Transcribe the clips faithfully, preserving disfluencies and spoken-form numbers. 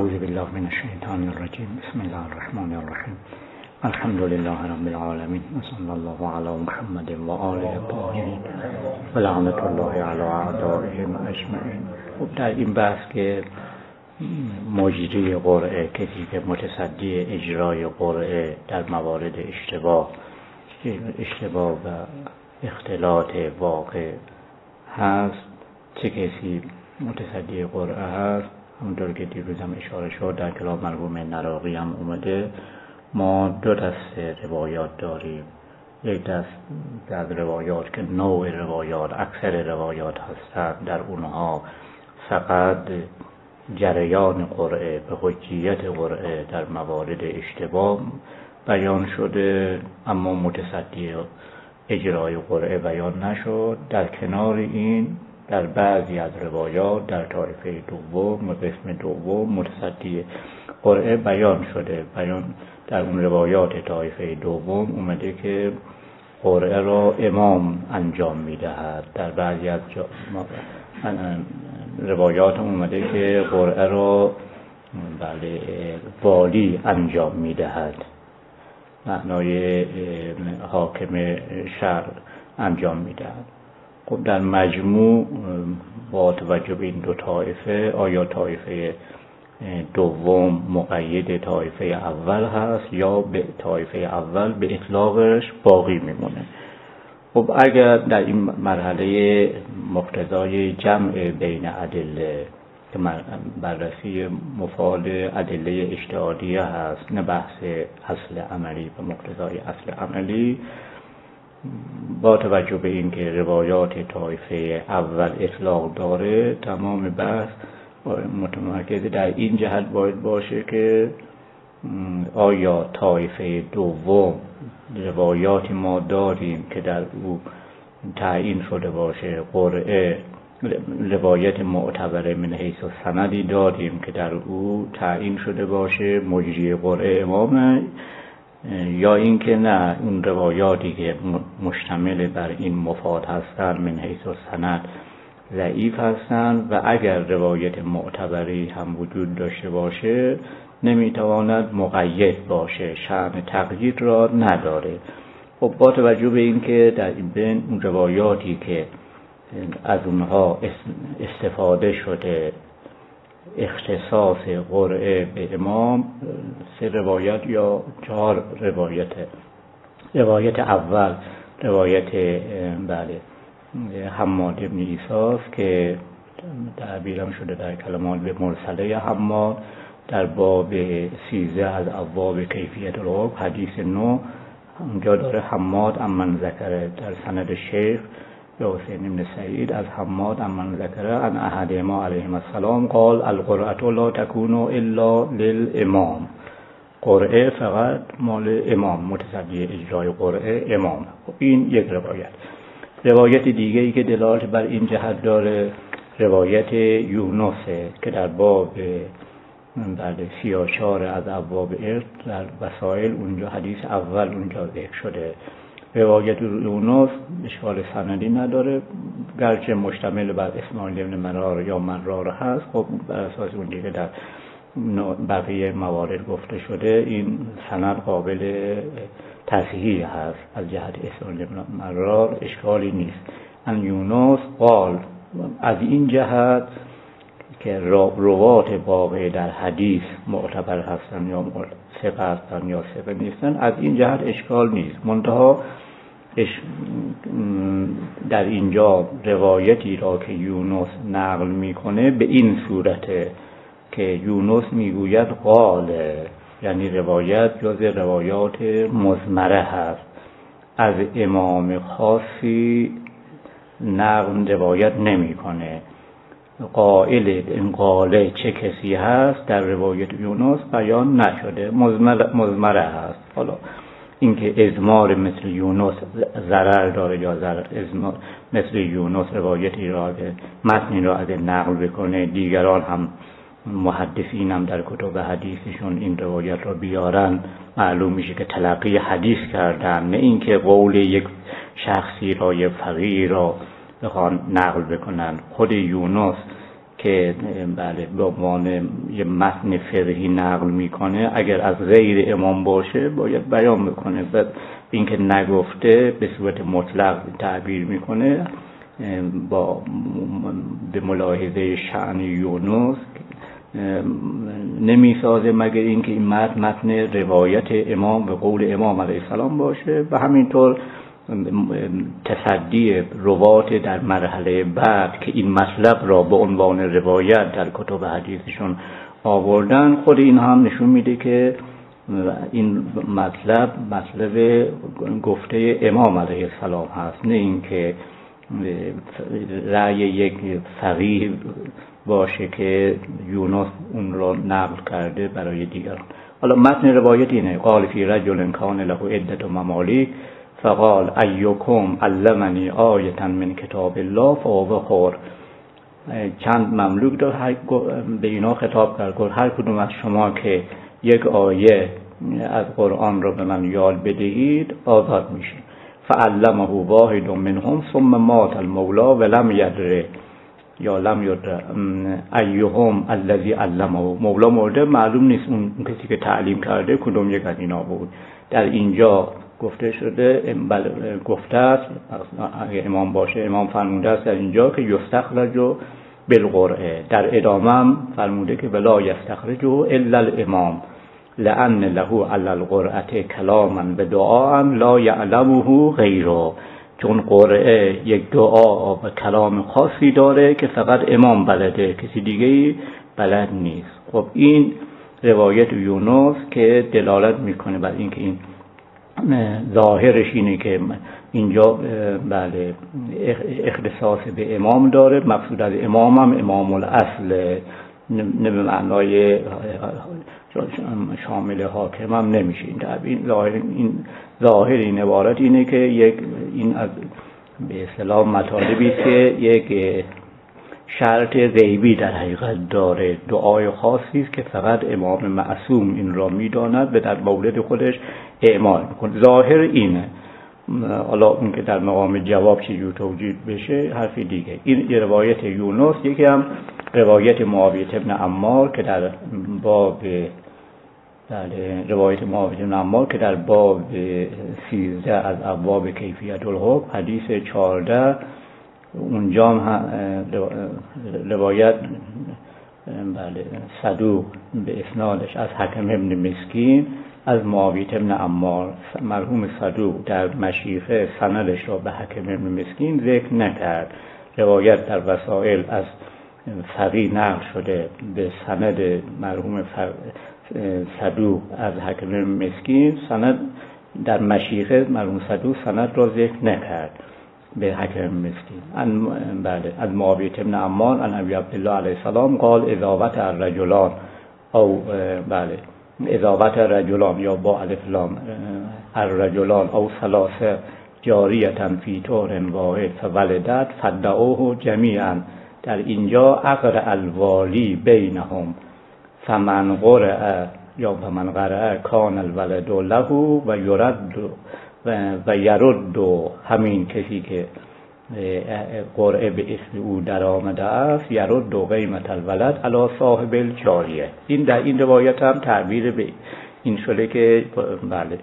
اعوذ بالله من الشیطان الرجیم. بسم الله الرحمن الرحیم. الحمد لله رب العالمین و صلی الله علی محمد و آله الطاهرین و لعنت الله علی اعدائهم اجمعین. خب در این بحث که مجری قرعه، کسی که متصدی اجرای قرعه در موارد اشتباه اشتباه و اختلاط واقع هست، چه کسی متصدی قرعه هست؟ همونطور که دیروز هم اشاره شد در کلام مرحوم نراقی هم اومده، ما دو دسته روایات داریم. یک دست در روایات که نوع روایات، اکثر روایات هستند، در اونها فقط جریان قرعه به حجیت قرعه در موارد اشتباه بیان شده، اما متصدی اجرای قرعه بیان نشد. در کنار این در بعضی از روایات در طایفه دوم و قسم دوم متصدی قرعه بیان شده. بیان در اون روایات طایفه دوم اومده که قرعه را امام انجام میدهد. در بعضی از جا... روایات اومده که قرعه را بله والی انجام میدهد، معنای حاکم شهر انجام میدهد. خب در مجموع با توجه به این دو طایفه، آیا طایفه دوم مقید طایفه اول هست یا به طایفه اول به اطلاقش باقی میمونه؟ خب اگر در این مرحله مقتضای جمع بین ادله که بررسی مفاد ادله اجتهادیه هست، نه بحث اصل عملی و مقتضای اصل عملی، با توجه به این که روایات طایفه اول اطلاق داره، تمام بحث متمرکز در این جهت باید باشه که آیا طایفه دوم روایاتی ما داریم که در او تعیین شده باشه قرعه، روایت معتبر من حیث سندی داریم که در او تعیین شده باشه مجری قرعه امامه، یا اینکه نه، اون روایاتی که مشتمل بر این مفاد هستند من حیث سند ضعیف هستند و اگر روایت معتبری هم وجود داشته باشه نمیتواند مقید باشه، شأن تقیید را نداره. خب با توجه به این که در این بین اون روایاتی که از اونها استفاده شده اختصاص قرعه به امام، سه روایت یا چهار روایت. روایت اول روایت بله حماد بن عیسی که تعبیرم شده در کلمات به مرسله حماد، در باب سیزده از ابواب کیفیت الحکم حدیث نو، اونجا داره حماد عمن ذکره در سند شیخ به حسین بن سعید از حماد عمن ذکره ان احدهما علیهم السلام قال القرعه لا تكون الا للامام. قرعه فقط مال امام، متصدی اجرای قرعه امام. این یک روایت. روایت دیگه ای که دلالت بر این جهت داره روایت یونس که در باب بله سی و چهار از ابواب ارث در وسائل اونجا حدیث اول اونجا ذکر شده. روایت یونس اشکال سندی نداره، گرچه مشتمل بر اسماعیل بن مرار یا مرار هست. خب بر اساس اون دیگه در بقیه موارد گفته شده این سند قابل تصحیح هست، از جهت اسماعیل بن مرار اشکالی نیست. ان یونس قال، از این جهت که روات واقع در حدیث معتبر هستن یا ثقه هستن یا ثقه نیستن، از این جهت اشکال نیست. منتها در اینجا روایتی را که یونس نقل میکنه به این صورته که یونس میگوید قال، یعنی روایت جز روایات مضمره هست، از امام خاصی نقل روایت نمیکنه. قائل این قاله چه کسی هست در روایت یونس بیان نشده، مضمره هست. حالا اینکه ازمار مثل یونس ضرر داره یا ضرر ازمار مثل یونس روایتی را متنی را از نقل بکنه، دیگران هم محدثین هم در کتب حدیثشون این روایت را بیارن، معلوم میشه که تلقی حدیث کردن، نه اینکه قول یک شخصی را، یک فقیه را بخوان نقل بکنن. خود یونس که که بله به عنوان یه متن فقهی نقل میکنه اگر از غیر امام باشه باید بیان میکنه و اینکه نگفته به صورت مطلق تعبیر میکنه با به ملاحظه شأن یونس نمیسازه مگر اینکه این متن متن روایت امام و قول امام علیه السلام باشه و همینطور تصدی روات در مرحله بعد که این مطلب را به عنوان روایت در کتب حدیثشون آوردن خود این هم نشون میده که این مطلب مطلب گفته امام علیه السلام هست، نه اینکه رأی یک فقیه باشه که یونس اون را نقل کرده برای دیگران. حالا متن روایت اینه: قال فی رجل کان له عدة ممالک فقال ایکم علمنی آیة من کتاب الله فهو خور. چند مملوک دار به اینا خطاب کرد، هر کدوم از شما که یک آیه از قرآن را به من یاد بدهید آزاد میشه. فعلمه واحد منهم ثم مات المولى ولم يدر یا لم یدر ایهم الذی علمه. مولا مرده، معلوم نیست اون کسی که تعلیم کرده کدوم یک از اینا بود. در اینجا گفته شده گفته است اگه امام باشه امام فرموده است در اینجا که یستخرج بالقرعه، در ادامه هم فرموده که ولا یستخرج الا الامام لأن له علی القرعه کلاما و دعاء لا یعلمه غیره. چون قرعه یک دعا و کلام خاصی داره که فقط امام بلده، کسی دیگه بلد نیست. خب این روایت یونس که دلالت میکنه بر اینکه این ظاهرش اینه که اینجا بله اختصاص به امام داره، مقصود از امام هم امام الاصل، نه به معنای شامل حاکم هم نمیشه. این ظاهر این ظاهر این عبارت اینه که یک این از به اصطلاح مطالبی است که یک شرط غیبی در حقیقت داره، دعای خاصی است که فقط امام معصوم این را میداند و در مورد خودش اعمال میکنه. ظاهر اینه. حالا اون که در مقام جواب چجور توجیه بشه حرف دیگه. این یه روایت یونس، یکی هم روایت معاویه بن عمار که در باب بله روایت معاویه بن عمار که در باب سیزده از ابواب کیفیت الحکم حدیث چهارده اونجا هم روایت بله صدوق به اسنادش از حکم ابن مسکین از معاویه بن عمار، مرحوم صدوق در مشیخه سندش را به حکم ابن مسکین ذکر نکرد. روایت در وسائل از فقیه نقل شده به سند مرحوم صدوق از حکم ابن مسکین، سند در مشیخه مرحوم صدوق سند را ذکر نکرد به حکم مسکین. ان بله از معاویه بن عمار ان ابی عبدالله علیه السلام قال اضافت الرجلان او بله اضافت الرجلان یا با الف لام الرجلان او ثلاثه جاریه فی طور واحد فولدت فدعوه جمیعا. در اینجا اقرأ الوالی بینهم فمن قرأ یا فمن قرأ کان الولد له و یرد و یرد همین کسی که قرعه به اسم او در آمده است یرد و قیمت الولد علی صاحب الجاریه. این در این روایت هم تعبیر به این شده که بله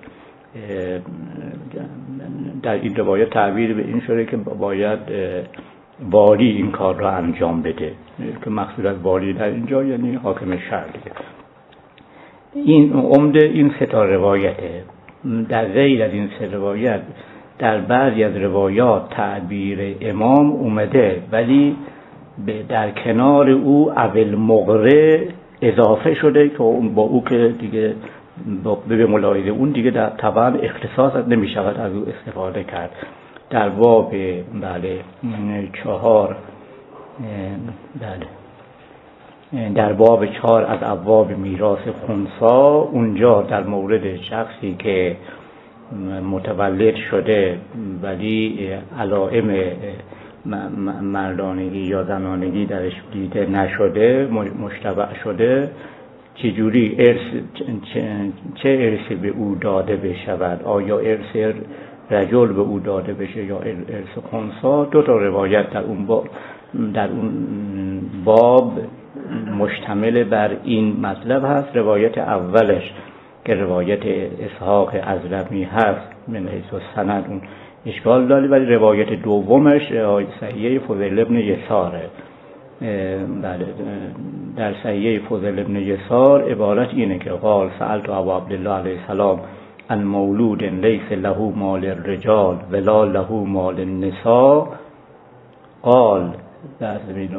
در این روایت تعبیر به این شده که باید والی این کار را انجام بده، که مقصود از والی در اینجا یعنی حاکم شهر دیگه. این عمده این سه تا روایته. در غیر از این سه روایت در بعضی از روایات تعبیر امام اومده ولی در کنار او اول مقره اضافه شده که با او که دیگه به ملاحظه اون دیگه در طبعا اختصاص نمی شود از او استفاده کرد. در باب بله چهار بله در باب چهار از ابواب میراث خنثی اونجا در مورد شخصی که متولد شده ولی علائم مردانگی یا زنانگی درش دیده نشده، مشتبه شده، چجوری ارث چه ارثی به او داده بشود، آیا ارث رجل به او داده بشه یا ارث خنثی. دو تا روایت در اون باب در اون باب مشتمل بر این مطلب هست. روایت اولش که روایت اسحاق ازرمی هست من حیث السند اون اشکال داره، ولی روایت دومش صحیحه فضیل ابن یساره. بله، در صحیحه فضیل ابن یسار عبارت اینه که قال سألت ابا عبدالله علیه السلام عن مولود لیس له مال الرجال ولا له مال النساء قال در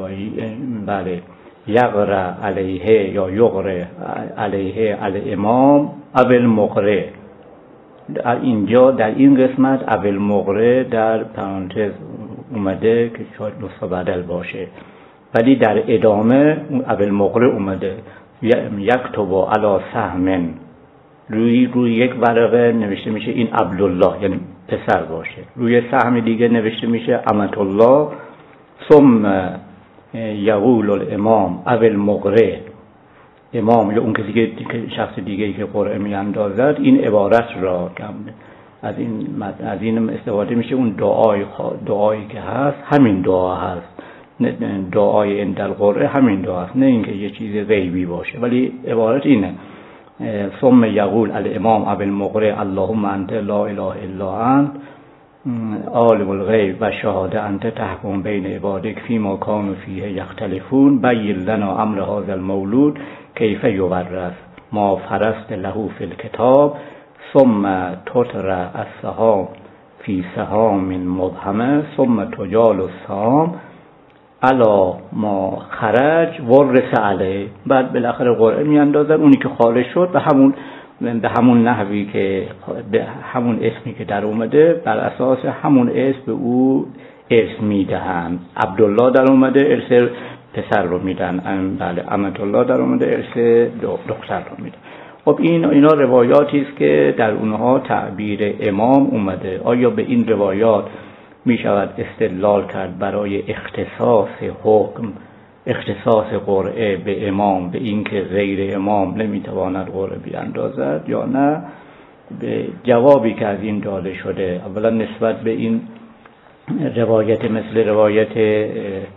بله یقرأ علیه یا یقرأ علیه الامام ابو المقرئ. در اینجا در این قسمت ابو المقرئ در پرانتز اومده که شاید نسخه بدل باشه، ولی در ادامه ابو المقرئ اومده یکتب علی سهم، روی روی یک ورقه نوشته میشه این عبدالله یعنی پسر باشه، روی سهم دیگه نوشته میشه امة الله، ثم یقول الامام ابو المقرئ، امام یا اون کسی که شخص دیگه‌ای که قرعه میاندازد این عبارت را از این از این استفاده میشه. اون دعای دعایی که هست همین دعا هست، دعای عند القرعه همین دعا هست، نه اینکه یه چیز غیبی باشه، ولی عبارت اینه ثم یقول الامام ابو المقرئ اللهم انت لا اله الا انت عالم الغیب و شهاده انت تحکم بین عبادک فیما کانوا فیه یختلفون بین لنا امر هذا المولود کیف یورث ما فرست له فی الکتاب ثم تترى السهام فی سهام مبهمه ثم تجال السهام علی ما خرج ورث علیه. بعد بالاخره قرعه میاندازن، اونی که خارج شد به همون به همون نحوی که به همون اسمی که در اومده بر اساس همون اسم به او اسم میدهند. عبدالله در اومده ارث پسر رو میدن، بله امة الله در اومده ارث دختر رو میدن. خب این اینا روایاتی است که در اونها تعبیر امام اومده. آیا به این روایات می شود استدلال کرد برای اختصاص حکم، اختصاص قرعه به امام، به این که غیر امام نمیتواند قرعه بیاندازد یا نه؟ به جوابی که از این داده شده، اولا نسبت به این روایت مثل روایت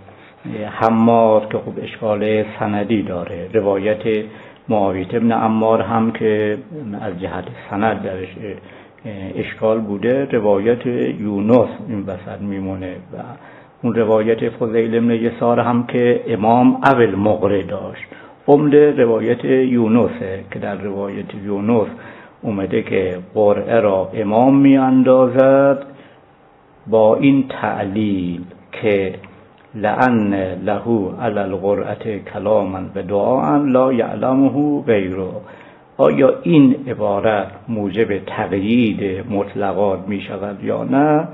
حمار که خب اشکال سندی داره، روایت معاویه بن عمار هم که از جهت سند درش اشکال بوده، روایت یونس این وسط میمونه و اون روایت فضیل بن یسار هم که امام ابو المقرئ داشت. عمده روایت یونسه که در روایت یونس اومده که قرعه را امام می اندازد با این تعلیل که لأن له علی القرعه کلاما و دعاء لا یعلمه غیره. آیا این عبارت موجب تقیید مطلقات می شود یا نه؟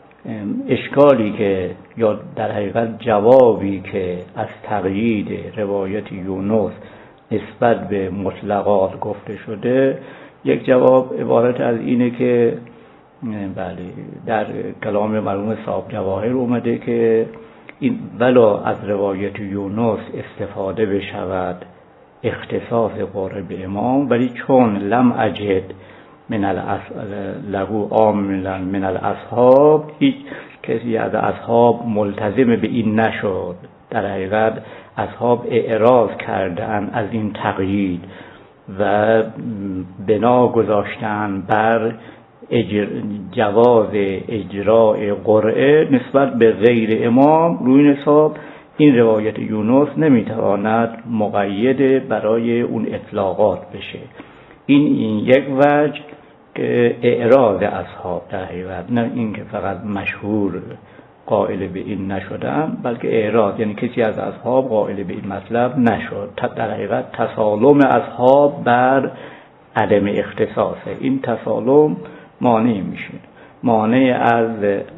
اشکالی که یا در حقیقت جوابی که از تقیید روایت یونس نسبت به مطلقات گفته شده، یک جواب عبارت از اینه که بله در کلام مرحوم صاحب جواهر اومده که این ولا از روایت یونس استفاده بشود اختصاص قرعه به امام، ولی چون لم اجد من له عاملا من الاصحاب، هیچ کسی از اصحاب ملتزم به این نشد. در حقیقت اصحاب اعراض کردن از این تقیید و بنا گذاشتن بر اجر جواز اجراء قرعه نسبت به غیر امام. روی حساب این روایت یونس نمیتواند مقید برای اون اطلاقات بشه. این این یک وجه که اعراض اصحاب در حقیقت، نه اینکه فقط مشهور قائل به این نشدن، بلکه اعراض یعنی کسی از اصحاب قائل به این مطلب نشد. در حقیقت تسالم اصحاب بر عدم اختصاصه. این تسالم مانع میشه، مانع از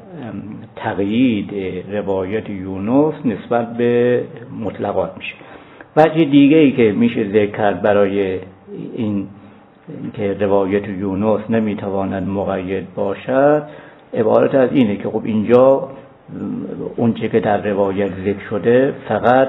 تقیید روایت یونس نسبت به مطلقات میشه. وجه دیگه ای که میشه ذکر کرد برای این که روایت یونس نمیتواند مقید باشد، عبارت از اینه که خب اینجا اون چه که در روایت ذکر شده فقط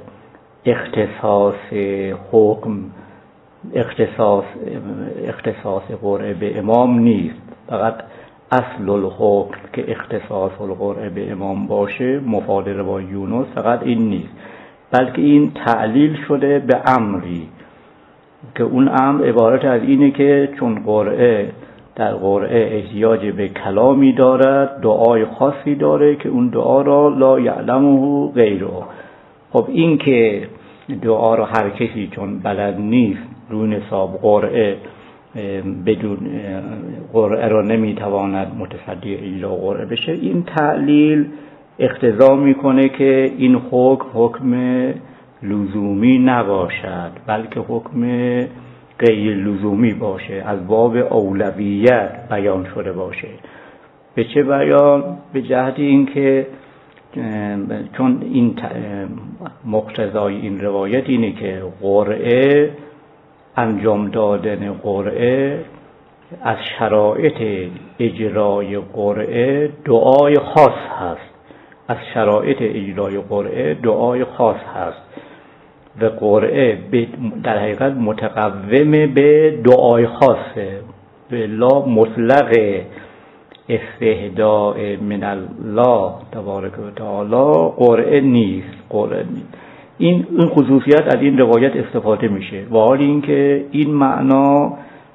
اختصاص حکم، اختصاص اختصاص قرعه به امام نیست، فقط اصل الحکم که اختصاص القرعه به امام باشه مفاد روای یونس فقط این نیست، بلکه این تعلیل شده به امری که اون امر عبارت از اینه که چون قرعه در قرعه احتیاج به کلامی دارد، دعای خاصی داره که اون دعا را لا یعلمه غیره. خب این که دعا را هر کسی چون بلد نیست روی نصاب قرعه بدون قرعه را نمیتواند متصدی اجرا قرعه بشه، این تعلیل اقتضا میکنه که این حکم حکم لزومی نباشد بلکه حکم غیر لزومی باشه، از باب اولویت بیان شده باشه. به چه بیان؟ به جهت اینکه چون این مقتضای این روایت اینه که قرعه، انجام دادن قرعه از شرایط اجرای قرعه دعای خاص هست، از شرایط اجرای قرعه دعای خاص هست و قرعه در حقیقت متقوم به دعای خاصه، به لا مطلق استهداء من الله تبارک و تعالی قرعه نیست. قرعه نیست. این این خصوصیت از این روایت استفاده میشه و حال اینکه این معنا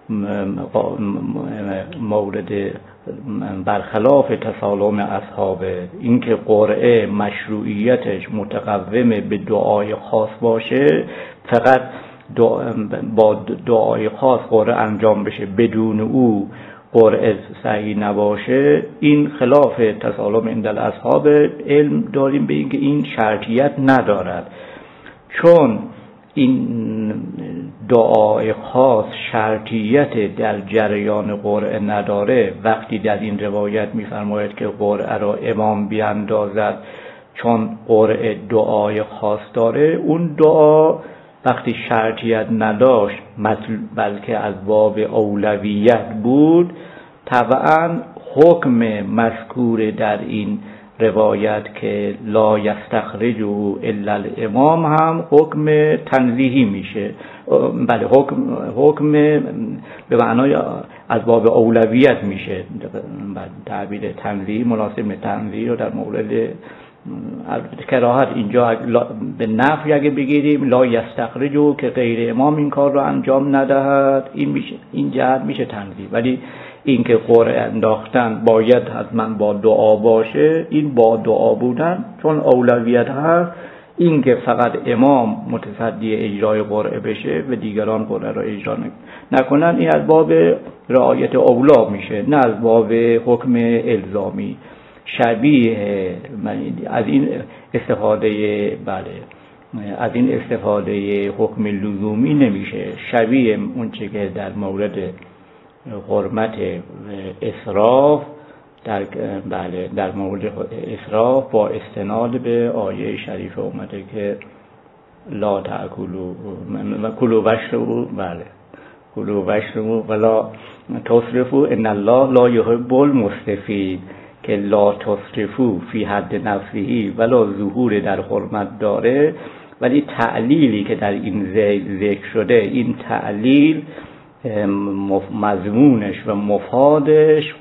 مورد برخلاف تسالم اصحاب، اینکه قرعه مشروعیتش متقوم به دعای خاص باشه، فقط با دعای خاص قرعه انجام بشه بدون او قرعه صحیح نباشه، این خلاف تسالم عند الاصحاب. علم داریم به اینکه این شرطیت ندارد، چون این دعای خاص شرطیت در جریان قرعه نداره. وقتی در این روایت می‌فرماید که قرعه را امام بیاندازد چون قرعه دعای خاص داره، اون دعا وقتی شرطیت نداشت بلکه از باب اولویت بود، طبعا حکم مذکور در این روایت که لا یستخرجه الا الامام هم حکم تنزیهی میشه. بله، حکم حکم به معنای از باب اولویت میشه. تعبیر تنزیهی مناسب تنزیهی رو در مورد کراهت اینجا به نفی اگه بگیریم لا یستخرجه که غیر امام این کار رو انجام ندهد، این میشه، این جهت میشه تنزیه. ولی این که قرعه انداختن باید حتما با دعا باشه، این با دعا بودن چون اولویت هست، این که فقط امام متصدی اجرای قرعه بشه و دیگران قرعه را اجرا نکنن، این از باب رعایت اولا میشه، نه از باب حکم الزامی. شبیه از این استفاده بله از این استفاده حکم لزومی نمیشه، شبیه اون چه که در مورد حرمت اسراف در بله در مورد اسراف با استناد به آیه شریف اومده که لا تاکلوا کلوا واشربوا بله کلوا واشربوا ولا تسرفوا ان الله لا يحب المسرفین، که لا تسرفوا فی حد نفسه ولا ظهور در حرمت داره، ولی تعلیلی که در این ذکر شده، این تعلیل مضمونش و مفادش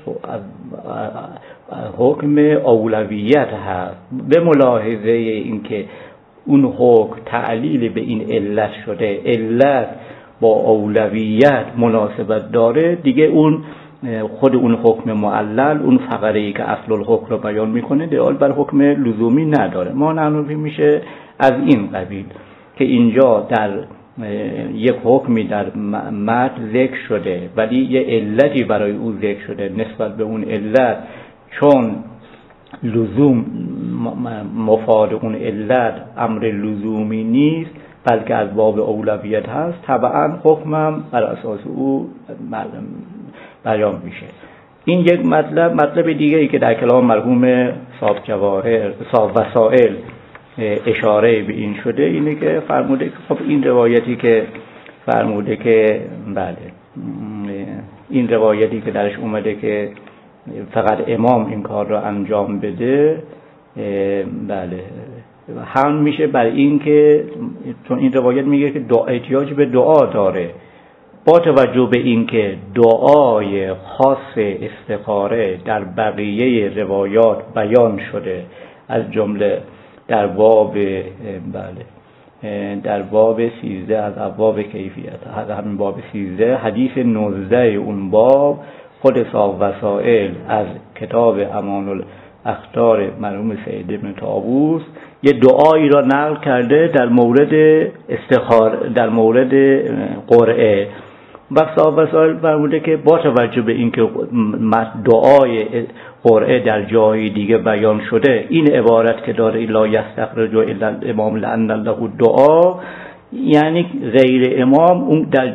حکم اولویت هست، به ملاحظه اینکه اون حکم تعلیل به این علت شده، علت با اولویت مناسبت داره دیگه، اون خود اون حکم معلل، اون فقره‌ای که اصل الحکم رو بیان میکنه دیال بر حکم لزومی نداره. ما نحنفی میشه از این قبیل که اینجا در یک حکمی در متن ذکر شده ولی یه علتی برای او ذکر شده، نسبت به اون علت چون لزوم مفاد اون علت امر لزومی نیست بلکه از باب اولویت هست، طبعا حکمم بر اساس او بیان میشه. این یک مطلب. مطلب دیگری که در کلام مرحوم صاحب جواهر صاحب وسائل اشاره به این شده اینه که فرموده که خب این روایتی که فرموده که بله این روایتی که درش اومده که فقط امام این کار رو انجام بده، بله هم میشه بر این که چون این روایت میگه که دعا احتیاج به دعا داره با توجه به اینکه دعای خاص استخاره در بقیه روایات بیان شده، از جمله در باب بله در باب سیزده از ابواب کیفیت، همین باب سیزده حدیث نوزده اون باب، خود صاحب وسائل از کتاب امان الاخطار مرحوم سید ابن طاووس یه دعایی را نقل کرده در مورد استخار در مورد قرعه. و صاحب وسائل فرموده که با توجه به اینکه دعای قرعه در جای دیگه بیان شده، این عبارت که داره لا یستخرج الا الامام لان له دعا، یعنی غیر امام اون در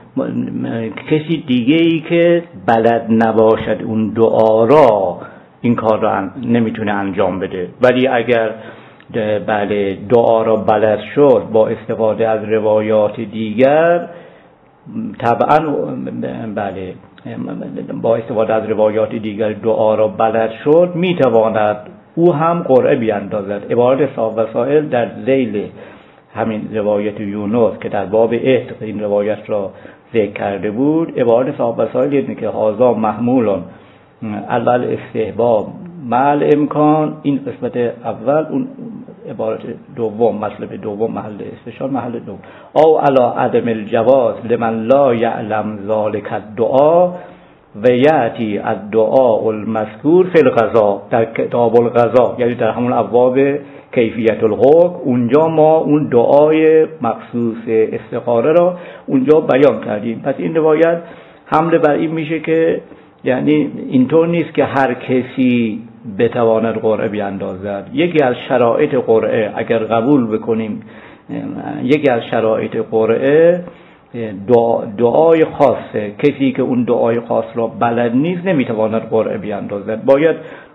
کسی دیگه ای که بلد نباشد اون دعا را این کار را نمیتونه انجام بده. ولی اگر بله دعا را بلد شد با استفاده از روایات دیگر، طبعا بله با استفاده از روایات دیگر دعا را بلد شد، میتواند او هم قرعه بیاندازد. عبارت صاحب وسائل در ذیل همین روایت یونس که در باب عتق این روایت را ذکر کرده بود، عبارت صاحب وسائل اینه که هذا محمول اول استحباب مع امکان، این قسمت اول، اون عبارت دوم مطلب دوم محل استشار محل دوم، او علی عدم الجواز لمن لا یعلم ذلک الدعا و یأتی الدعاء المذکور فی القضاء در کتاب القضاء، یعنی در همون ابواب کیفیت الحکم، اونجا ما اون دعای مخصوص استخاره را اونجا بیان کردیم. پس این روایت حمله بر این میشه که یعنی اینطور نیست که هر کسی بتواند قرعه بیاندازد. یکی از شرایط قرعه اگر قبول بکنیم، یکی از شرایط قرعه دعا دعای خاصه، کسی که اون دعای خاص را بلد نیست نمیتواند قرعه بیاندازد، باید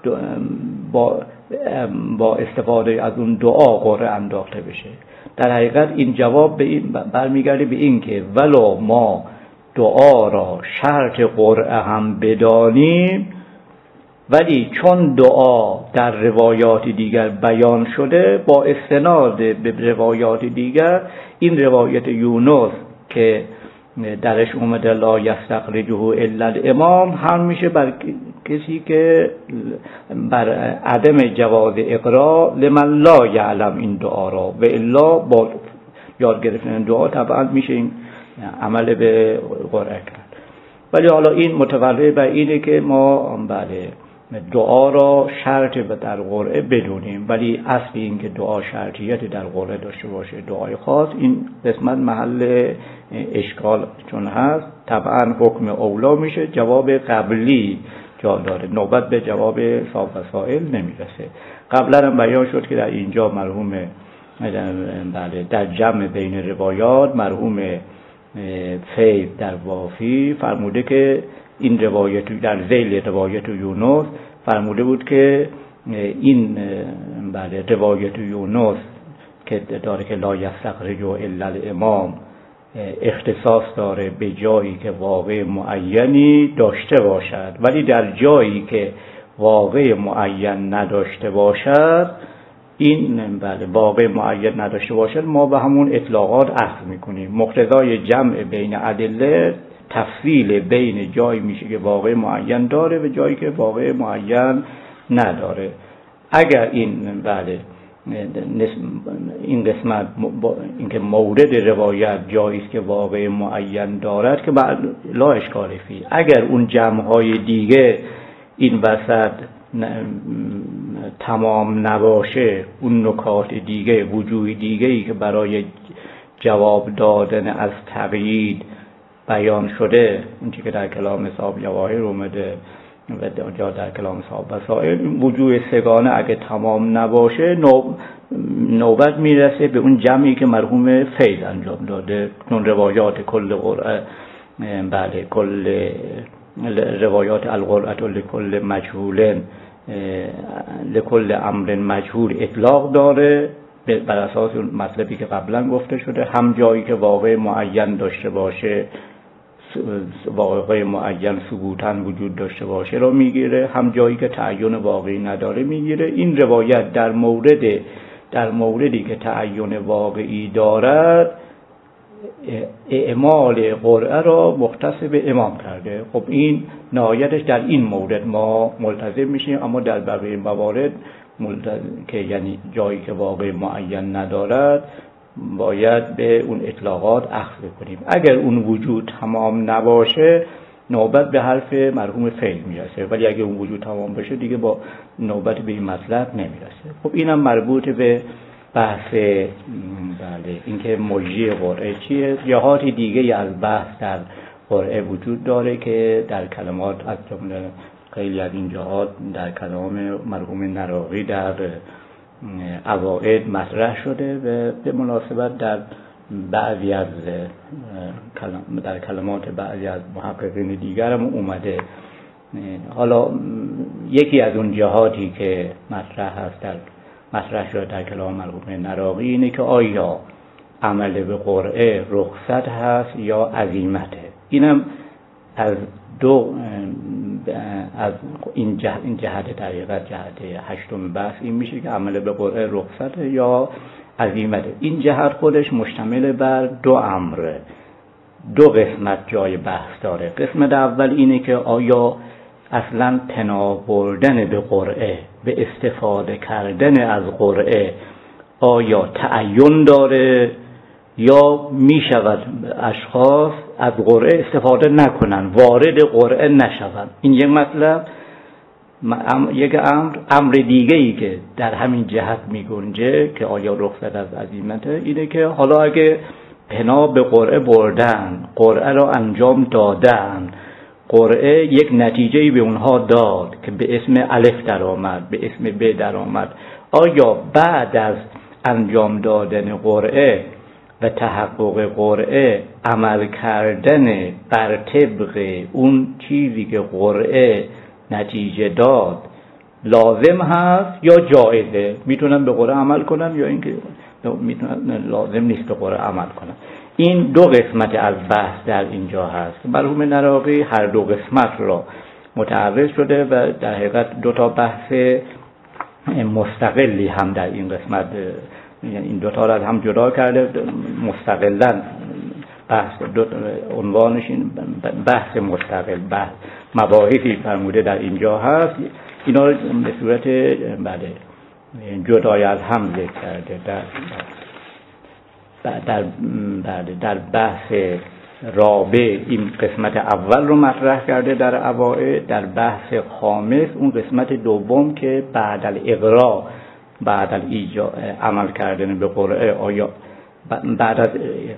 با با استفاده از اون دعا قرعه انداخته بشه. در حقیقت این جواب به این برمیگرده به این که ولو ما دعا را شرط قرعه هم بدانیم، ولی چون دعا در روایات دیگر بیان شده، با استناد به روایات دیگر این روایت یونس که درش اومده لا یستخرجه الا الامام هم میشه بر کسی که بر عدم جواز اقرا لمن لا یعلم این دعا را، و الا با یاد گرفتن دعا طبعا میشه این عمل به قرعه کرد. ولی حالا این متولد بر اینه که ما بله دعا را شرط در قرعه بدونیم، ولی اصل این که دعا شرطیت در قرعه داشته باشه، دعای خاص، این قسمت محل اشکال چون هست، طبعا حکم اولا میشه، جواب قبلی جا داره، نوبت به جواب صاحب وسائل نمیرسه. قبلا هم بیان شد که در اینجا مرحوم بله در جمع بین روایات مرحوم فید در وافی فرموده که این روایت در ذیل روایت یونس فرموده بود که این بله روایت یونس که داره که لا یستخرج الا الامام اختصاص داره به جایی که واقع معینی داشته باشد، ولی در جایی که واقع معین نداشته باشد، این بله واقع معین نداشته باشد، ما به همون اطلاقات اخذ میکنیم. مقتضای جمع بین ادله تفصیل بین جایی میشه که واقع معین داره و جایی که واقع معین نداره. اگر این بله این قسمت اینکه مورد روایت جایی است که واقع معین دارد که لا اشکال فی، اگر اون جمع‌های دیگه این وسط تمام نباشه، اون نکات دیگه وجوه دیگه ای که برای جواب دادن از تقیید بیان شده، اون چیزی که در کلام صاحب جواهر اومده و جا در کلام صاحب وسائل، وجوه سگانه اگه تمام نباشه نوبت میرسه به اون جمعی که مرحوم فیض انجام داده، چون روایات کل قرآن بله کل روایات القرآن لکل مجهول لکل امر مجهول اطلاق داره، بر اساس اون مطلبی که قبلا گفته شده، هم جایی که واقع معین داشته باشه، واقع معین ثبوتاً وجود داشته باشه رو میگیره، هم جایی که تعین واقعی نداره میگیره. این روایت در مورد در موردی که تعین واقعی دارد اعمال قرعه را مختص به امام کرده. خب این نهایتش در این مورد ما ملتزم میشیم، اما در بقیه موارد که یعنی جایی که واقع معین ندارد باید به اون اطلاقات اخذ کنیم. اگر اون وجود تمام نباشه نوبت به حرف مرحوم فعل میرسه، ولی اگر اون وجود تمام بشه دیگه با نوبت به این مطلب نمیرسه. خب اینم مربوط به بحث بله اینکه مجری قرعه چیه. جهاتی دیگه از بحث در قرعه وجود داره که در کلمات از جمله خیلی از این جهات در کلام مرحوم نراقی در عوائد مطرح شده و به مناسبت در بعضی از در کلمات بعضی از محققین دیگر هم اومده. حالا یکی از اون جهاتی که مطرح هست در مطرح شده در کلام مرحوم نراقی اینه که آیا عمل به قرعه رخصت هست یا عزیمته. اینم از دو از این جهت این جهت در حقیقت جهت هشتم بحث این میشه که عمل به قرعه رخصت یا عزیمته. این جهت خودش مشتمل بر دو امر، دو قسمت جای بحث داره. قسمت اول اینه که آیا اصلا پناه بردن به قرعه، به استفاده کردن از قرعه آیا تعین داره یا می شود اشخاص از قرعه استفاده نکنن، وارد قرعه نشون. این یک مطلب. یک امر امر دیگه ای که در همین جهت می گنجه که آیا رخصت از عزیمته اینه که حالا اگه پناه به قرعه بردن، قرعه را انجام دادن، قرعه یک نتیجه‌ای به اونها داد که به اسم الف در آمد، به اسم ب در آمد، آیا بعد از انجام دادن قرعه و تحقق قرعه عمل کردن بر طبق اون چیزی که قرعه نتیجه داد لازم هست یا جایزه؟ میتونن به قرعه عمل کنن یا اینکه میتونن لازم نیست به قرعه عمل کنن. این دو قسمت از بحث در اینجا هست. مرحوم نراقی هر دو قسمت را متعرض شده و در حقیقت دو تا بحث مستقلی هم در این قسمت، یعنی این دو تا را هم جدا کرده مستقلاً. بحث دو عنوانش این بحث مستقل، بحث مباحثی فرموده در اینجا هست. اینا رو به صورت بله جدای از هم ذکر کرده. در در بله در بحث رابع این قسمت اول رو مطرح کرده در عوائد. در بحث خامس اون قسمت دوم که بعد الاقرا، بعد الایجاب عمل کردن به قرعه، آیا بعد از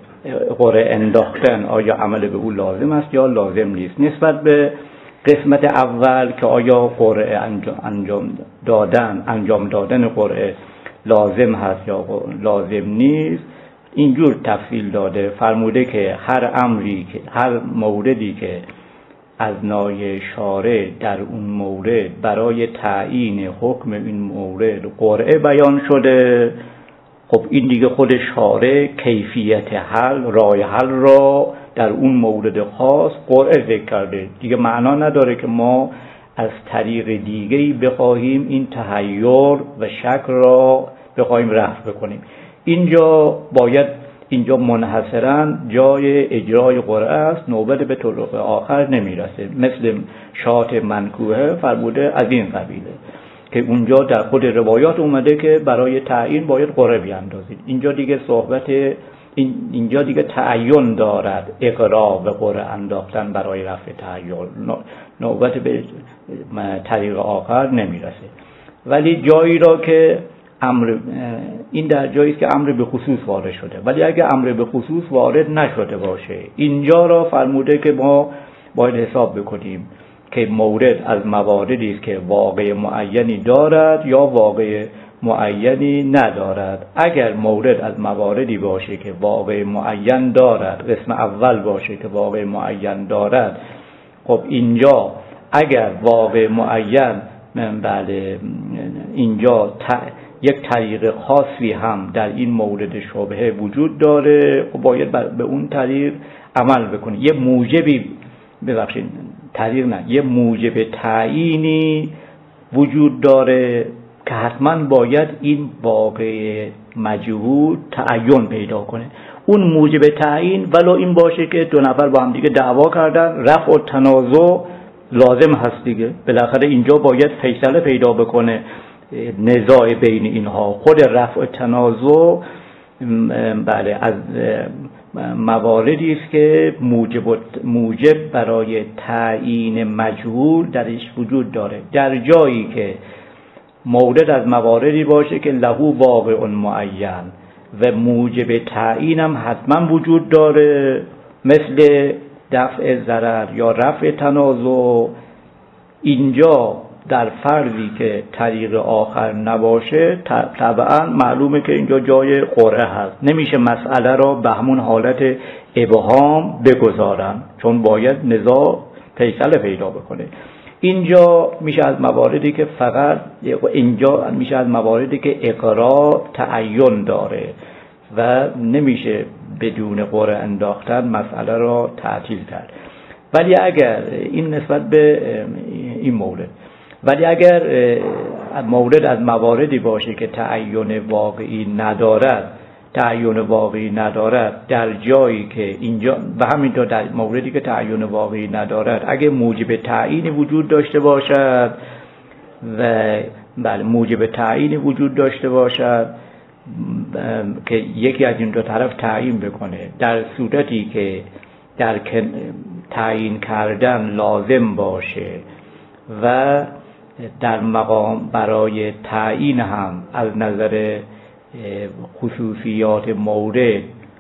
قرعه انداختن آیا عمل به او لازم است یا لازم نیست. نسبت به قسمت اول که آیا قرعه انجام دادن انجام دادن قرعه لازم هست یا لازم نیست، اینجور تفصیل داده. فرموده که هر امری که هر موردی که از نای شارع در اون مورد برای تعیین حکم این مورد قرعه بیان شده، خب این دیگه خود شارع کیفیت حل، رای حل را در اون مورد خاص قرعه ذکر کرده. دیگه معنا نداره که ما از طریق دیگه‌ای بخواهیم این تحیر و شک را بخواهیم رفع بکنیم. اینجا باید اینجا منحصراً جای اجرای قرعه است، نوبت به طرق آخر نمیرسه. مثل شات منکوحه فرموده از این قبیله که اونجا در خود روایات اومده که برای تعیین باید قرعه بیاندازید. اینجا دیگه صحبت این اینجا دیگه تعین دارد اقرا و قرعه انداختن برای رفع تعین، نوبت به طریق آخر نمیرسه. ولی جایی را که امر این در جایی است که امر به خصوص وارد شده، ولی اگه امر به خصوص وارد نشده باشه اینجا را فرموده که ما باید حساب بکنیم که مورد از مواردی است که واقع معینی دارد یا واقع معینی ندارد. اگر مورد از مواردی باشه که واقع معین دارد، قسم اول باشه که واقع معین دارد، خب اینجا اگر واقع معین بله اینجا ت... یک طریق خاصی هم در این مورد شبهه وجود داره، خب باید به اون طریق عمل بکنی. یه موجبی ببخشید طریق نه یه موجب تعیینی وجود داره که حتما باید این واقع مجهول تعین پیدا کنه. اون موجب تعیین ولو این باشه که دو نفر با هم دیگه دعوا کردن، رفع و تنازع لازم هست دیگه، بالاخره اینجا باید فیصله پیدا بکنه نزاع بین اینها. خود رفع و تنازع بله از مواردی است که موجب موجب برای تعیین مجهول درش وجود داره. در جایی که مورد از مواردی باشه که له واقع معین و موجب تعیین هم حتما وجود داره، مثل دفع ضرر یا رفع تنازع، اینجا در فرضی که طریق آخر نباشه طبعا معلومه که اینجا جای قرعه هست، نمیشه مسئله را به همون حالت ابهام بگذارن، چون باید نزاع فیصله پیدا بکنه. اینجا میشه از مواردی که فقط اینجا میشه از مواردی که اقرار تعین داره و نمیشه بدون قرعه انداختن مسئله را تعطیل کرد. ولی اگر این نسبت به این مورد، ولی اگر مورد از مواردی باشه که تعین واقعی ندارد تعین واقعی ندارد در جایی که اینجا و همینطور در موردی که تعین واقعی ندارد اگه موجب تعیین وجود داشته باشد و بله موجب تعیین وجود داشته باشد که یکی از این دو طرف تعیین بکنه، در صورتی که در تعیین کردن لازم باشه و در مقام برای تعیین هم از نظر خصوصیات مورد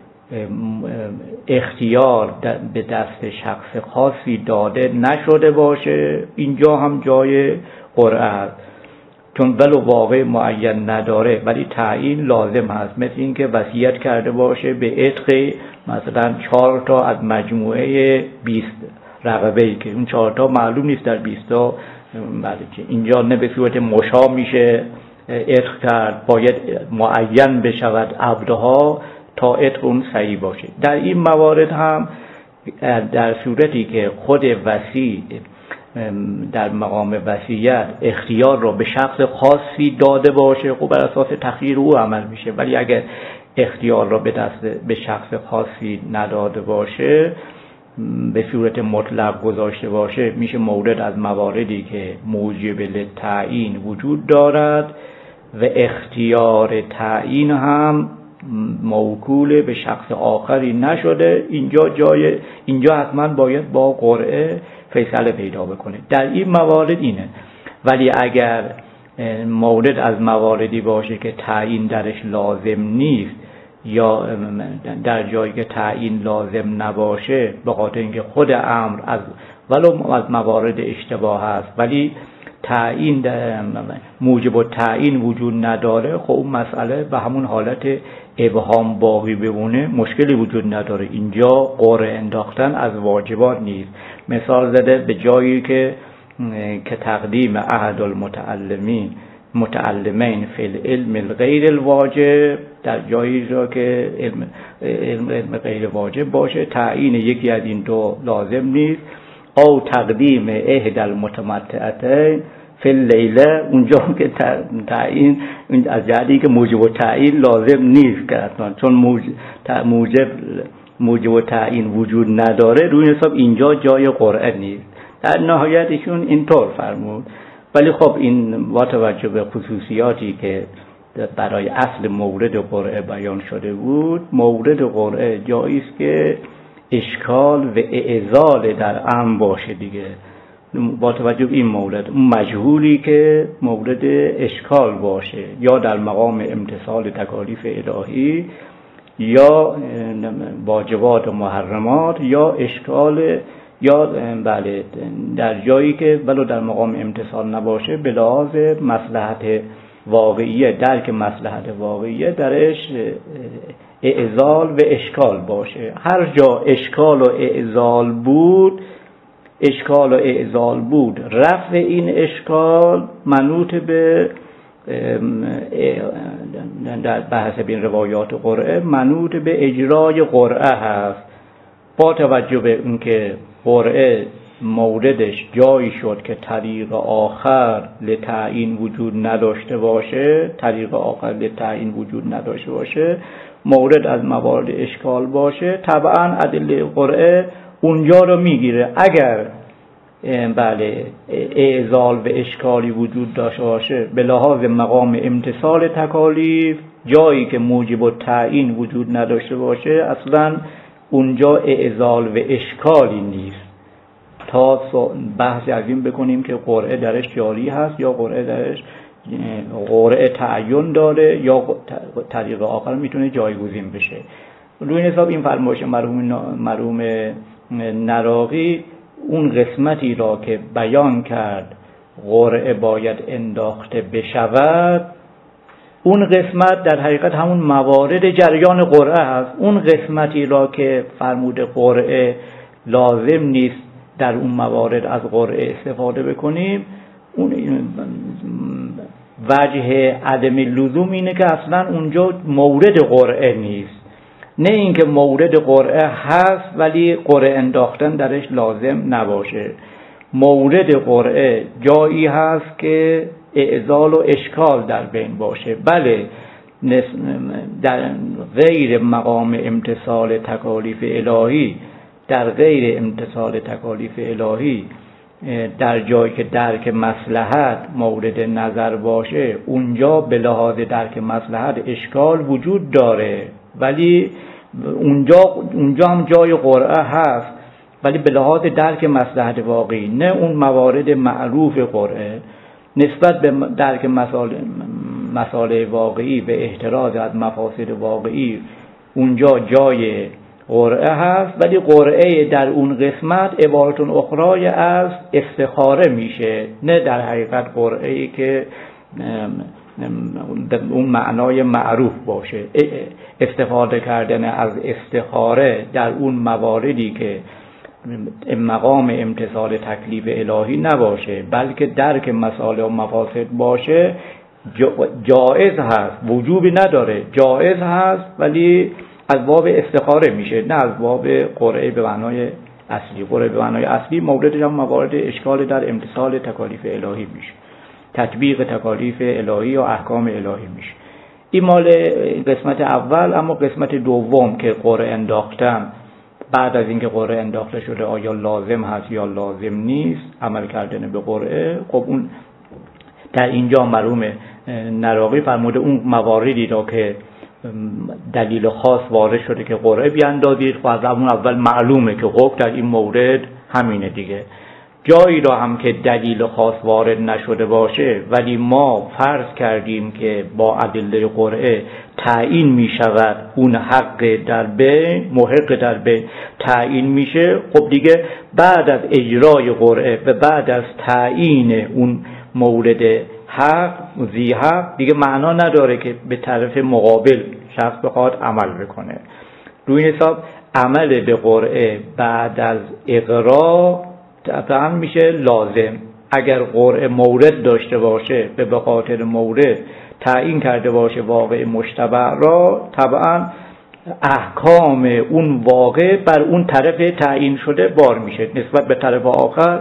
اختیار به دست شخص خاصی داده نشده باشه، اینجا هم جای قرعه است، چون ولو واقع معین نداره ولی تعیین لازم هست. مثل این که وصیت کرده باشه به عتق مثلا چهار تا از مجموعه بیست رقبه‌ای که اون چهار تا معلوم نیست در بیست تا اینجا نه به صورت مشا میشه عتق کرد، باید معین بشود عبدها تا عتق اون صحیح باشه. در این موارد هم در صورتی که خود وصی در مقام وصیت اختیار را به شخص خاصی داده باشه، خب بر اساس تخییر او عمل میشه، ولی اگر اختیار را به دست به شخص خاصی نداده باشه به صورت مطلق گذاشته باشه، میشه مورد از مواردی که موجب للتعیین وجود دارد و اختیار تعیین هم موکول به شخص آخری نشده، اینجا جای اینجا حتما باید با قرعه فیصله پیدا بکنه. در این موارد اینه. ولی اگر مورد از مواردی باشه که تعیین درش لازم نیست یا در جایی که تعیین لازم نباشه به خاطر اینکه خود امر از ولو از موارد اشتباه هست ولی تعیین موجب تعیین وجود نداره، خب اون مسئله به همون حالت ابهام باقی بمونه، مشکلی وجود نداره، اینجا قرعه انداختن از واجبات نیست. مثال زده به جایی که که تقدیم احد المتعلمین متعلمین فی العلم الغیر الواجب، در جایی را که علم, علم, علم غیر واجب باشه تعیین یکی از این دو لازم نیست. او تقدیم احد المتمتعتین فی اللیله، اونجا که تعیین از جهتی که موجب و تعیین لازم نیست که چون موجب موجب و تعیین وجود نداره، روی حساب اینجا جای قرعه نیست. در نهایت ایشون اینطور فرمود. ولی خب این با توجه به خصوصیاتی که برای اصل مورد قرعه بیان شده بود، مورد قرعه جایی است که اشکال و اعزال در امر باشه دیگه. با توجه به این مورد مجهولی که مورد اشکال باشه، یا در مقام امتثال تکالیف الهی یا واجبات و محرمات، یا اشکال یا بله در جایی که ولو در مقام امتثال نباشه به لحاظ مصلحت واقعیه، درک مصلحت واقعیه درش اعزال و اشکال باشه. هر جا اشکال و اعزال بود اشکال و اعزال بود رفع این اشکال منوط به در بحث بین روایات قرعه منوط به اجرای قرعه هست. با توجه به اینکه قرعه موردش جایی شد که طریق آخر لتعیین وجود نداشته باشه طریق آخر لتعیین وجود نداشته باشه مورد از موارد اشکال باشه طبعا ادله قرعه اونجا رو میگیره. اگر بله اعضال و اشکالی وجود داشته باشه به لحاظ مقام امتثال تکالیف، جایی که موجب التعیین وجود نداشته باشه اصلا اونجا اعضال و اشکالی نیست، تا بحث از این بکنیم که قرعه درش جاری هست یا قرعه درش قرعه تعین داره یا طریق آخر میتونه جایگزین بشه. روی این حساب این فرمایش مرحوم مرحوم نراقی اون قسمتی را که بیان کرد قرعه باید انداخته بشود، اون قسمت در حقیقت همون موارد جریان قرعه هست. اون قسمتی را که فرموده قرعه لازم نیست در اون موارد از قرعه استفاده بکنیم، اون وجه عدم لزوم اینه که اصلا اونجا مورد قرعه نیست، نه اینکه مورد قرعه هست ولی قرعه انداختن درش لازم نباشه. مورد قرعه جایی هست که اعضال و اشکال در بین باشه، بله در غیر مقام امتثال تکالیف الهی، در غیر امتثال تکالیف الهی در جایی که درک مصلحت مورد نظر باشه اونجا به لحاظ درک مصلحت اشکال وجود داره، ولی اونجا اونجا هم جای قرعه هست ولی به لحاظ درک مصلحت واقعی، نه اون موارد معروف قرعه نسبت به درک مصالح واقعی به احتراز از مفاسد واقعی اونجا جای قرعه هست، ولی قرعه در اون قسمت عبارت اخرای از استخاره میشه، نه در حقیقت قرعه‌ای که اون معنای معروف باشه. استفاده کردن از استخاره در اون مواردی که مقام امتثال تکلیف الهی نباشه بلکه درک مصالح و مفاسد باشه جایز هست، وجوبی نداره، جایز هست ولی از باب استخاره میشه، نه از باب قرعه به معنای اصلی. قرعه به معنای اصلی موردش هم موارد اشکال در امتثال تکالیف الهی میشه، تطبیق تکالیف الهی یا احکام الهی میشه. این مال قسمت اول. اما قسمت دوم که قرعه انداختن بعد از اینکه قرعه انداخته شده آیا لازم هست یا لازم نیست عمل کردن به قرعه، خب اون در اینجا مرحوم نراقی فرموده اون مواردی را که دلیل خاص وارد شده که قرعه بیاندازید، خب از اون اول معلومه که خب در این مورد همینه دیگه. جایی را هم که دلیل خاص وارد نشده باشه ولی ما فرض کردیم که با ادله قرعه تعیین می شود، اون حق در بین محق در بین تعیین میشه، خب دیگه بعد از اجرای قرعه و بعد از تعیین اون مورد حق ذی حق دیگه معنا نداره که به طرف مقابل شخص بخواد عمل بکنه. روی این حساب عمل به قرعه بعد از اقرار طبعا میشه لازم. اگر قرعه مورد داشته باشه به بخاطر مورد تعیین کرده باشه واقع مشتبه را، طبعا احکام اون واقع بر اون طرف تعیین شده بار میشه، نسبت به طرف آخر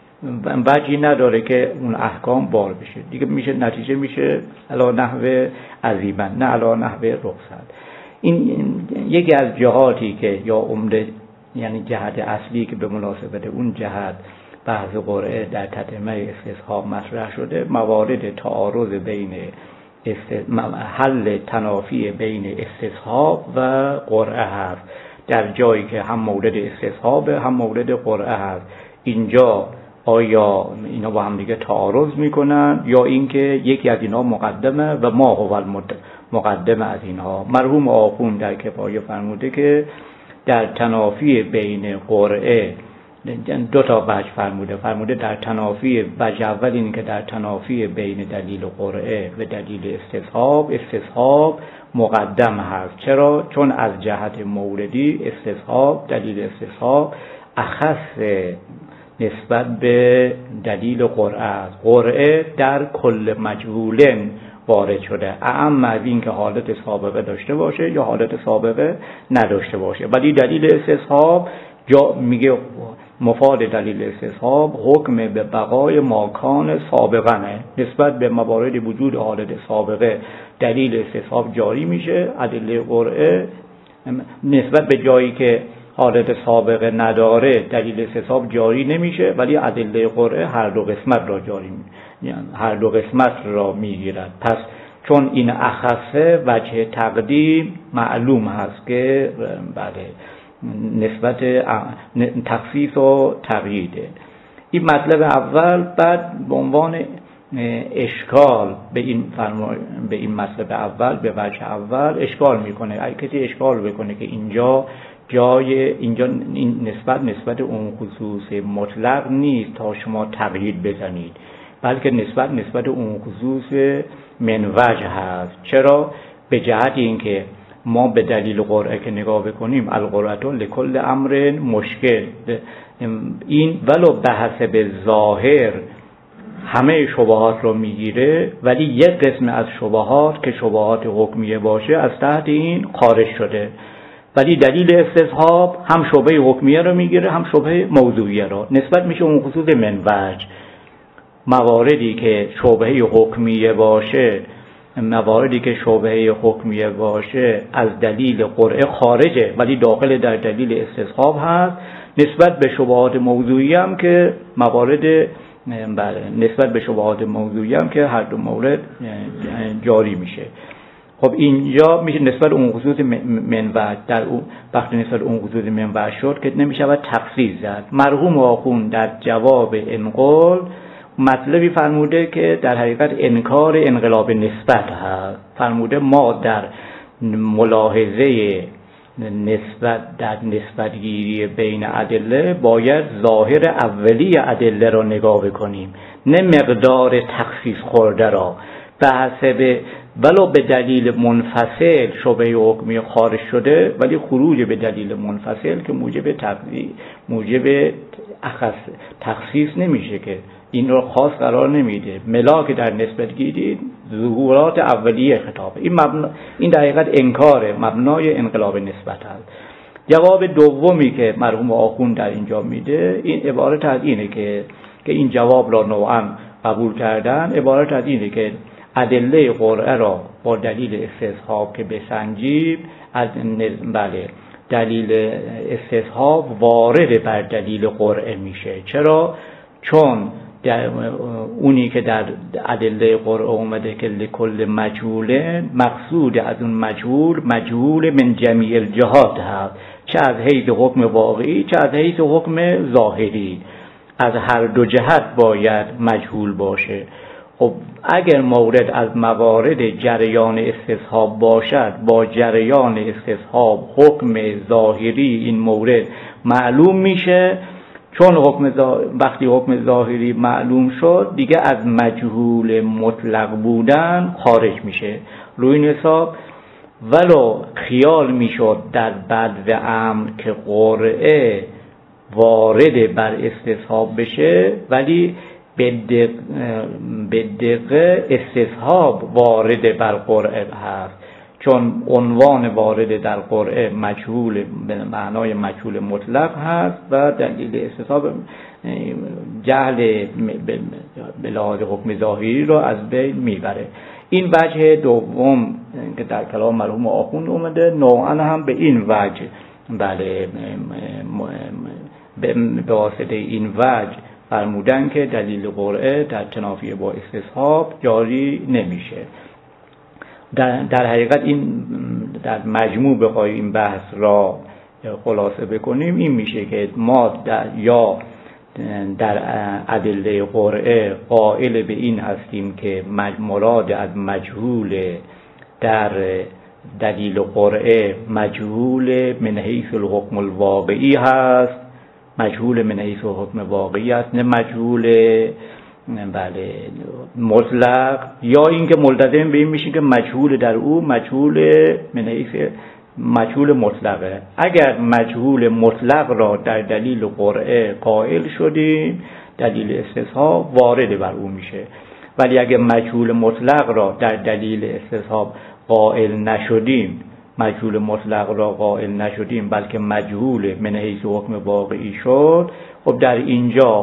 وجهی نداره که اون احکام بار بشه دیگه. میشه نتیجه میشه علی نحو عظیما نه علی نحو رخصت. این یکی از جهاتی که یا عمده یعنی جهت اصلی که به مناسبت اون جهت بحث قرعه در تتمه استصحاب مطرح شده، موارد تعارض بین است... حل تنافی بین استصحاب و قرعه هست. در جایی که هم مورد استصحاب هم مورد قرعه هست، اینجا آیا اینا با هم دیگه تعارض میکنن یا اینکه یکی از اینا مقدمه و ما هو مقدمه از اینها. مرحوم آخوند در کفایه فرموده که در تنافی بین قرعه دو تا وجه فرموده فرموده در تنافی وجه اول این که در تنافی بین دلیل قرعه و دلیل استصحاب استصحاب مقدم هست. چرا؟ چون از جهت موردی استصحاب دلیل استصحاب اخص نسبت به دلیل قرعه. قرعه در کل مجهولن وارد شده، اعم از این که حالت سابقه داشته باشه یا حالت سابقه نداشته باشه. ولی دلیل استصحاب جا میگه مفاد دلیل استصحاب حکم به بقای ماکان سابقنه، نسبت به موارد وجود حالت سابقه دلیل استصحاب جاری میشه. ادله قرعه نسبت به جایی که حالت سابقه نداره دلیل استصحاب جاری نمیشه، ولی ادله قرعه هر دو قسمت را جاری می... هر دو قسمت را میگیرد. پس چون این اخصه وجه تقدیم معلوم هست که بله نسبت تخصیص و تقییده. این مطلب اول. بعد به عنوان اشکال به این فرما... به این مطلب اول، به وجه اول اشکال میکنه. اگه کسی اشکال بکنه که اینجا جای اینجا این نسبت نسبت اون خصوص مطلق نیست تا شما تقیید بزنید، بلکه نسبت نسبت اون خصوص من وجه هست. چرا؟ به جهت اینکه ما به دلیل قرعه که نگاه بکنیم القرعه لکل امر مشکل، این ولو به حسب ظاهر همه شبهات رو میگیره، ولی یک قسم از شبهات که شبهات حکمیه باشه از تحت این خارج شده. ولی دلیل استصحاب هم شبهه حکمیه رو میگیره هم شبهه موضوعیه رو، نسبت میشه اون خصوص من وجه. مواردی که شبهه حکمیه باشه مواردی که شبهه حکمیه باشه از دلیل قرعه خارجه ولی داخل در دلیل استصحاب هست، نسبت به شبهات موضوعی هم که موارد بله نسبت به شبهات موضوعی هم که هر دو مورد جاری میشه. خب اینجا میشه نسبت اون خصوص من وجه. در اون وقتی نسبت اون خصوص من وجه شد که نمیشه تخصیص زد. مرحوم آخوند در جواب انقل مطلبی فرموده که در حقیقت انکار انقلاب نسبت هست. فرموده ما در ملاحظه نسبت در نسبت گیری بین ادله باید ظاهر اولی ادله را نگاه بکنیم، نه مقدار تخصیص خورده را. به حسب ولو به دلیل منفصل شبهه حکمی خارج شده، ولی خروج به دلیل منفصل که موجب تبعیض موجب اخص تخصیص نمیشه، که این رو خاص قرار نمیده. ملاک در نسبت گیری ظهورات اولیه خطابه. این مبنا این در حقیقت انکار مبنای انقلاب نسبت هست. جواب دومی که مرحوم آخوند در اینجا میده این عبارت از اینه که که این جواب را نوعا قبول کردن. عبارت از اینه که ادله قرعه را با دلیل استصحاب که بسنجیم، از بله دلیل استصحاب وارد بر دلیل قرعه میشه. چرا؟ چون در اونی که در ادله قرعه اومده که لکل مجهول، مقصود از اون مجهول مجهول من جمیع الجهات هست، چه از حیث حکم واقعی چه از حیث حکم ظاهری. از هر دو جهت باید مجهول باشه. خب اگر مورد از موارد جریان استصحاب باشد، با جریان استصحاب حکم ظاهری این مورد معلوم میشه. چون حکم وقتی حکم ظاهری معلوم شد دیگه از مجهول مطلق بودن خارج میشه. روی این حساب ولو خیال میشد در بدو امر که قرعه وارد بر استصحاب بشه، ولی به دقیقه استصحاب وارد بر قرعه هست، چون عنوان وارد در قرعه مجهول به معنای مجهول مطلق هست و دلیل استصحاب جهل به لحاظ حکم ظاهری رو از بین میبره. این وجه دوم که در کلام مرحوم آخوند اومده نوعا هم به این وجه بله به واسطه این وجه فرمودن که دلیل قرعه در تنافی با استصحاب جاری نمیشه. در, در حقیقت این در مجموع بخوایم این بحث را خلاصه بکنیم این میشه که ما در یا در ادله قرعه قائل به این هستیم که مراد از مجهول در دلیل قرعه مجهول من حیث الحکم الواقعی هست، مجهول من حیث حکم واقعی است، نه مجهول بله مطلق. یا اینکه ملتزم به این میشه که مجهول در او مجهول من حیث مجهول مطلقه. اگر مجهول مطلق را در دلیل قرعه قائل شدیم دلیل استصحاب وارد بر او میشه، ولی اگر مجهول مطلق را در دلیل استصحاب قائل نشدیم مجهول مطلق را قائل نشدیم بلکه مجهول من حیث حکم واقعی شد، خب در اینجا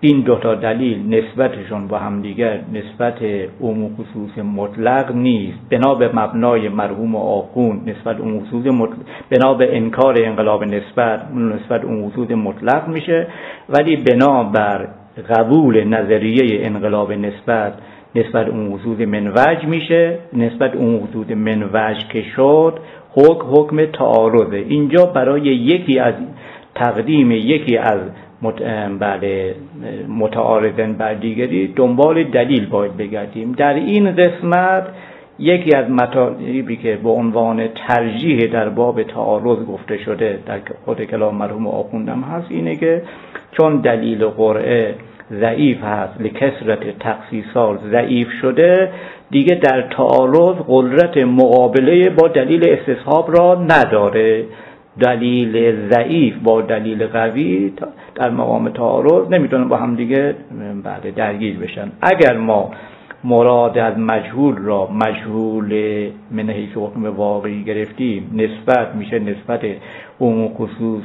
این دوتا دلیل نسبتشون با همدیگر نسبت عموم و خصوص مطلق نیست. بنا به مبنای مرحوم آخوند نسبت عموم و خصوص مطلق، بنا به انکار انقلاب نسبت نسبت عموم و خصوص مطلق میشه، ولی بنا بر قبول نظریه انقلاب نسبت نسبت عموم و خصوص منوج میشه. نسبت عموم و خصوص منوج که شد حکم حکم تعارضه. اینجا برای یکی از تقدیم یکی از مت... بله متعارضن بر دیگری دنبال دلیل باید بگردیم. در این قسمت یکی از مطالبی که به عنوان ترجیح در باب تعارض گفته شده در خود کلام مرحوم آخوندم هست، اینه که چون دلیل قرعه ضعیف هست، لکثرت تخصیصات ضعیف شده، دیگه در تعارض قدرت مقابله با دلیل استصحاب را نداره. دلیل ضعیف با دلیل قوی در مقام تعارض نمیتونن با هم دیگه بعد درگیر بشن. اگر ما مراد از مجهول را مجهول من حیث حکم واقعی گرفتیم، نسبت میشه نسبت عموم خصوص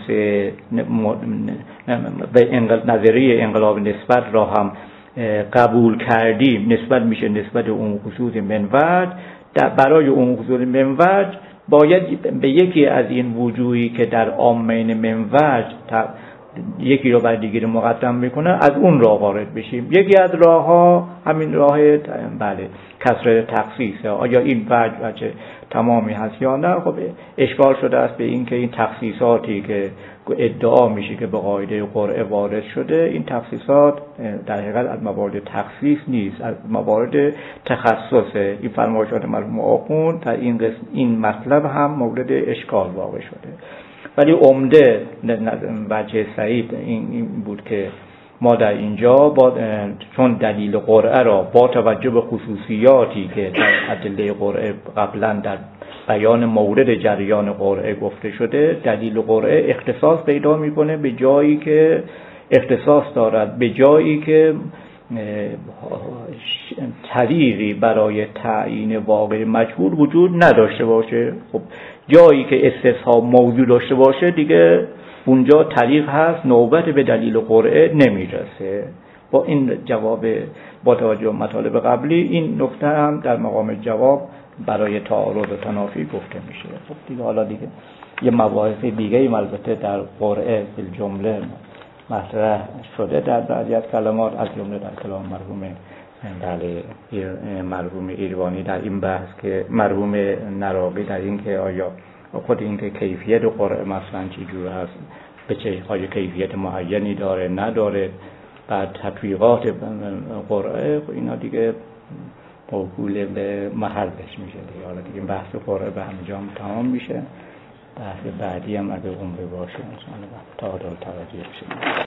به نظریه انقلاب نسبت را هم قبول کردیم، نسبت میشه نسبت عموم خصوص منوج. برای عموم خصوص منوج باید به یکی از این وجوهی که در عامین منوج یکی رو بر دیگری مقدم میکنه از اون راه وارد بشیم. یکی از راه ها همین راه بله کسرت تخصیصه. آیا این وجه وجه تمامی هست یا نه؟ خب اشکال شده است به این که این تخصیصاتی که ادعا میشه که به قاعده قرعه وارد شده، این تخصیصات در حقیقت از موارد تخصیص نیست، از موارد تخصصه. این فرمایشات مرحوم آخوند در این قسم این مطلب هم مورد اشکال واقع شده. ولی عمده وجه صحیح این بود که ما در اینجا با چون دلیل قرعه را با توجه به خصوصیاتی که در ادله قرعه قبلا در بیان مورد جریان قرعه گفته شده، دلیل قرعه اختصاص پیدا میکنه به جایی که اختصاص دارد، به جایی که طریقی برای تعیین واقع مجهول وجود نداشته باشه. خب جایی که استصحاب موجود داشته باشه دیگه اونجا طریق هست، نوبت به دلیل قرعه نمیرسه. با این جواب با توجه به مطالب قبلی این نکته هم در مقام جواب برای تعارض و تنافی گفته میشه. خب دیگه حالا دیگه یه مباحث دیگه ای البته در قرعه فی الجمله مطرح شده در بعضی از کلمات، از جمله در کلام مرحوم بله مرحوم ایروانی در این بحث که مرحوم نراقی در این که آیا خود این که کیفیت قرعه مثلا چی جور هست، به چه آیا کیفیت معینی داره نداره، بعد تطبیقات قرعه اینا دیگه موکول به محلش میشه دیگه. حالا دیگه بحث قرعه به انجام تمام میشه، بحث بعدی هم اگه عمره باشه ان شاء الله تا دل توجه بشه.